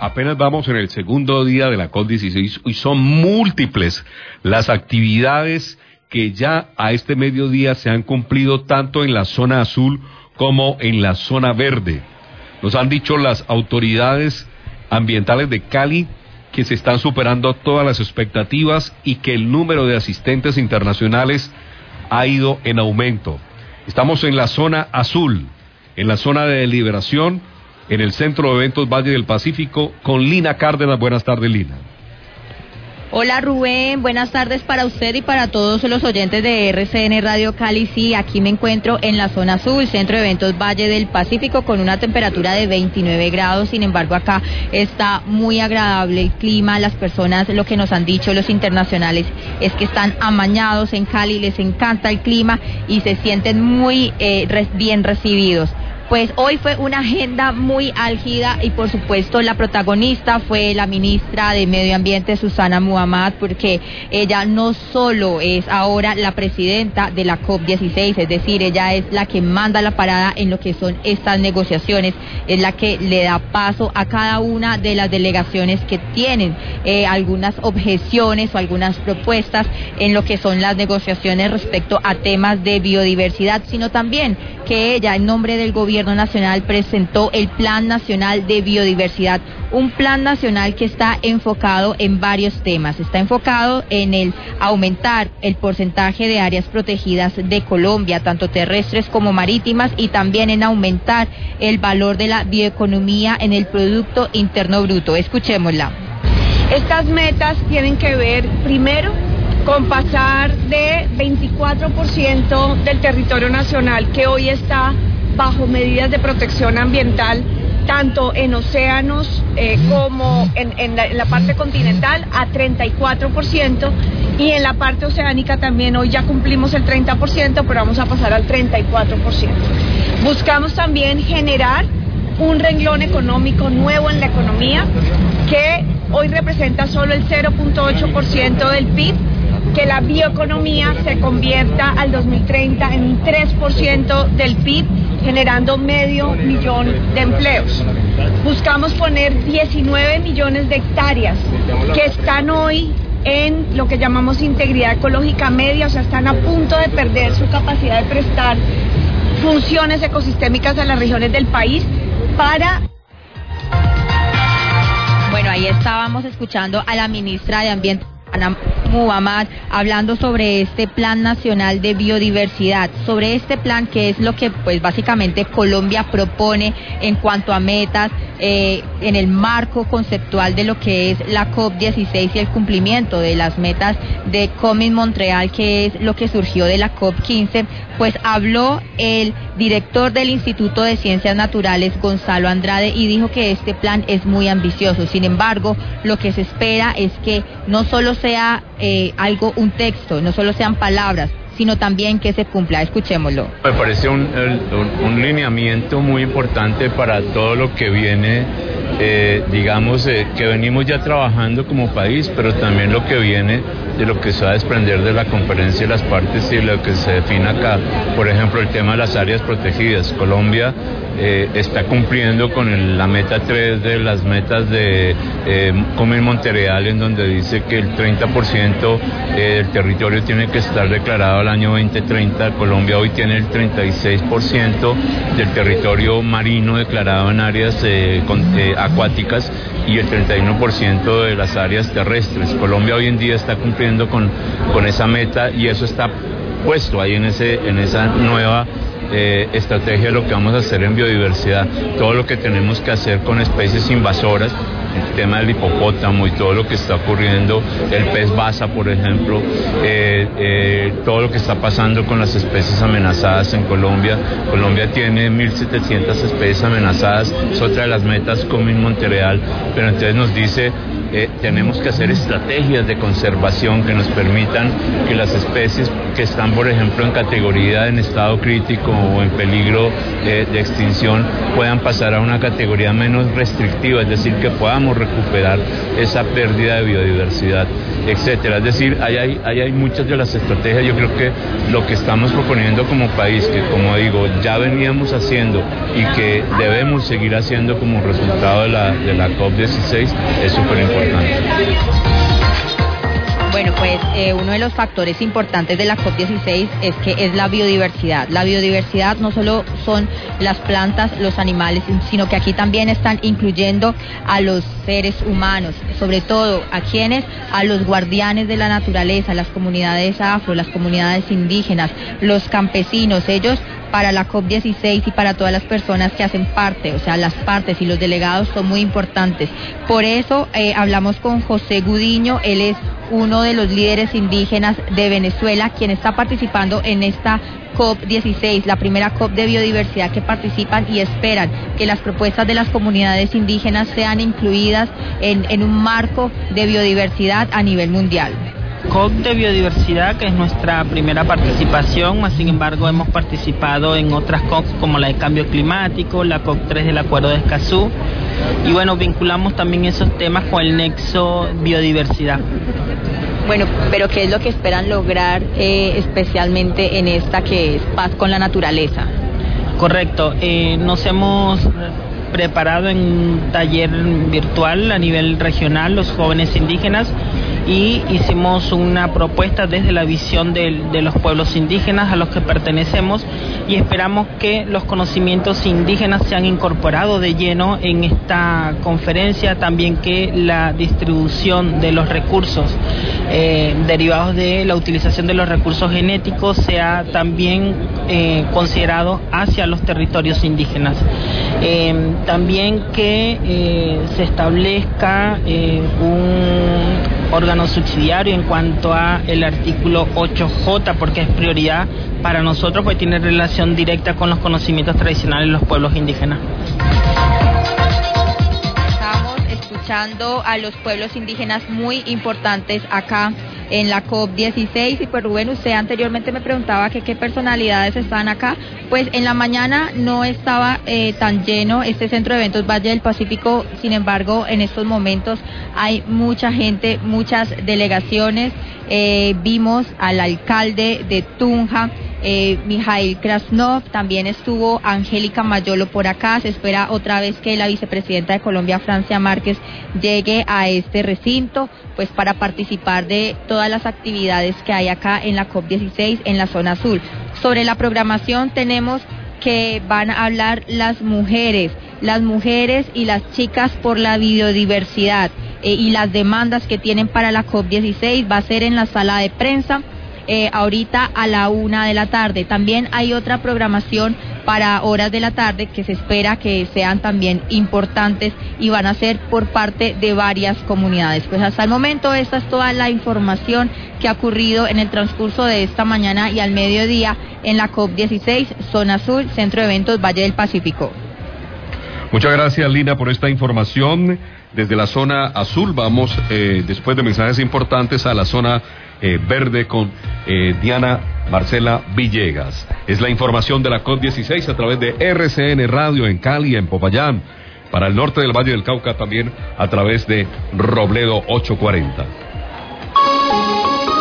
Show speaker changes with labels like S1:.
S1: apenas vamos en el segundo día de la COP16 y son múltiples las actividades que ya a este mediodía se han cumplido tanto en la zona azul como en la zona verde. Nos han dicho las autoridades ambientales de Cali que se están superando todas las expectativas y que el número de asistentes internacionales ha ido en aumento. Estamos en la zona azul, en la zona de deliberación, en el Centro de Eventos Valle del Pacífico, con Lina Cárdenas. Buenas tardes, Lina.
S2: Hola Rubén, buenas tardes para usted y para todos los oyentes de RCN Radio Cali. Sí, aquí me encuentro en la zona azul, Centro de Eventos Valle del Pacífico, con una temperatura de 29 grados. Sin embargo, acá está muy agradable el clima. Las personas, lo que nos han dicho los internacionales, es que están amañados en Cali, les encanta el clima y se sienten muy bien recibidos. Pues hoy fue una agenda muy álgida y por supuesto la protagonista fue la ministra de Medio Ambiente, Susana Muhammad, porque ella no solo es ahora la presidenta de la COP16, es decir, ella es la que manda la parada en lo que son estas negociaciones, es la que le da paso a cada una de las delegaciones que tienen algunas objeciones o algunas propuestas en lo que son las negociaciones respecto a temas de biodiversidad, sino también que ella, en nombre del Gobierno Nacional, presentó el Plan Nacional de Biodiversidad, un plan nacional que está enfocado en varios temas. Está enfocado en el aumentar el porcentaje de áreas protegidas de Colombia, tanto terrestres como marítimas, y también en aumentar el valor de la bioeconomía en el Producto Interno Bruto. Escuchémosla.
S3: Estas metas tienen que ver, primero, con pasar de 24% del territorio nacional que hoy está bajo medidas de protección ambiental, tanto en océanos como en la parte continental, a 34%, y en la parte oceánica también hoy ya cumplimos el 30%, pero vamos a pasar al 34%. Buscamos también generar un renglón económico nuevo en la economía, que hoy representa solo el 0.8% del PIB, que la bioeconomía se convierta al 2030 en un 3% del PIB, generando 500,000 de empleos. Buscamos poner 19 millones de hectáreas que están hoy en lo que llamamos integridad ecológica media, o sea, están a punto de perder su capacidad de prestar funciones ecosistémicas a las regiones del país para...
S2: Bueno, ahí estábamos escuchando a la ministra de Ambiente, Muhammad, hablando sobre este Plan Nacional de Biodiversidad, sobre este plan, que es lo que pues básicamente Colombia propone en cuanto a metas en el marco conceptual de lo que es la COP16 y el cumplimiento de las metas de COP-Montreal, que es lo que surgió de la COP15. Pues habló el director del Instituto de Ciencias Naturales, Gonzalo Andrade, y dijo que este plan es muy ambicioso. Sin embargo, lo que se espera es que no solo sea un texto, no solo sean palabras, sino también que se cumpla. Escuchémoslo.
S4: Me parece un lineamiento muy importante para todo lo que viene, que venimos ya trabajando como país, pero también lo que viene de lo que se va a desprender de la conferencia de las partes y lo que se define acá. Por ejemplo, el tema de las áreas protegidas. Colombia está cumpliendo con la meta 3 de las metas de COP-Montreal, en donde dice que el 30% del territorio tiene que estar declarado al año 2030. Colombia hoy tiene el 36% del territorio marino declarado en áreas acuáticas y el 31% de las áreas terrestres. Colombia hoy en día está cumpliendo con esa meta, y eso está puesto ahí en esa nueva estrategia de lo que vamos a hacer en biodiversidad. Todo lo que tenemos que hacer con especies invasoras, el tema del hipopótamo y todo lo que está ocurriendo, el pez basa, por ejemplo, todo lo que está pasando con las especies amenazadas en Colombia. Colombia tiene 1.700 especies amenazadas, es otra de las metas COP-Montreal, pero entonces nos dice tenemos que hacer estrategias de conservación que nos permitan que las especies que están, por ejemplo, en categoría en estado crítico o en peligro de extinción puedan pasar a una categoría menos restrictiva, es decir, que podamos recuperar esa pérdida de biodiversidad, etcétera. Es decir, ahí hay muchas de las estrategias. Yo creo que lo que estamos proponiendo como país, que como digo, ya veníamos haciendo y que debemos seguir haciendo como resultado de la COP16, es súper importante.
S2: Bueno, pues uno de los factores importantes de la COP16 es que es la biodiversidad. La biodiversidad no solo son las plantas, los animales, sino que aquí también están incluyendo a los seres humanos, sobre todo a quienes, a los guardianes de la naturaleza, las comunidades afro, las comunidades indígenas, los campesinos. Ellos, para la COP16 y para todas las personas que hacen parte, o sea, las partes y los delegados son muy importantes. Por eso hablamos con José Gudiño. Él es uno de los líderes indígenas de Venezuela, quien está participando en esta COP16, la primera COP de biodiversidad que participan y esperan que las propuestas de las comunidades indígenas sean incluidas en un marco de biodiversidad a nivel mundial.
S5: COP de biodiversidad, que es nuestra primera participación, más sin embargo hemos participado en otras COP como la de cambio climático, la COP3 del Acuerdo de Escazú, y bueno, vinculamos también esos temas con el nexo biodiversidad.
S2: Bueno, pero ¿qué es lo que esperan lograr especialmente en esta que es paz con la naturaleza?
S5: Correcto, nos hemos preparado en un taller virtual a nivel regional, los jóvenes indígenas, y hicimos una propuesta desde la visión de los pueblos indígenas a los que pertenecemos, y esperamos que los conocimientos indígenas sean incorporados de lleno en esta conferencia, también que la distribución de los recursos derivados de la utilización de los recursos genéticos sea también considerado hacia los territorios indígenas. También que se establezca un órgano subsidiario en cuanto a el artículo 8J, porque es prioridad para nosotros, pues tiene relación directa con los conocimientos tradicionales de los pueblos indígenas.
S2: Estamos escuchando a los pueblos indígenas muy importantes acá en la COP16, y pues Rubén, usted anteriormente me preguntaba que qué personalidades están acá. Pues en la mañana no estaba tan lleno este centro de eventos Valle del Pacífico, sin embargo en estos momentos hay mucha gente, muchas delegaciones. Vimos al alcalde de Tunja, Mijail Krasnov, también estuvo Angélica Mayolo por acá. Se espera otra vez que la vicepresidenta de Colombia, Francia Márquez, llegue a este recinto, pues para participar de todas las actividades que hay acá en la COP16 en la zona azul. Sobre la programación tenemos que van a hablar las mujeres y las chicas por la biodiversidad y las demandas que tienen para la COP16. Va a ser en la sala de prensa ahorita a la 1:00 p.m. También hay otra programación para horas de la tarde que se espera que sean también importantes y van a ser por parte de varias comunidades. Pues hasta el momento esta es toda la información que ha ocurrido en el transcurso de esta mañana y al mediodía en la COP16, Zona Azul, Centro de Eventos Valle del Pacífico.
S1: Muchas gracias, Lina, por esta información. Desde la zona azul vamos, después de mensajes importantes, a la zona verde con Diana Marcela Villegas. Es la información de la COP16 a través de RCN Radio en Cali, en Popayán, para el norte del Valle del Cauca también a través de Robledo 840.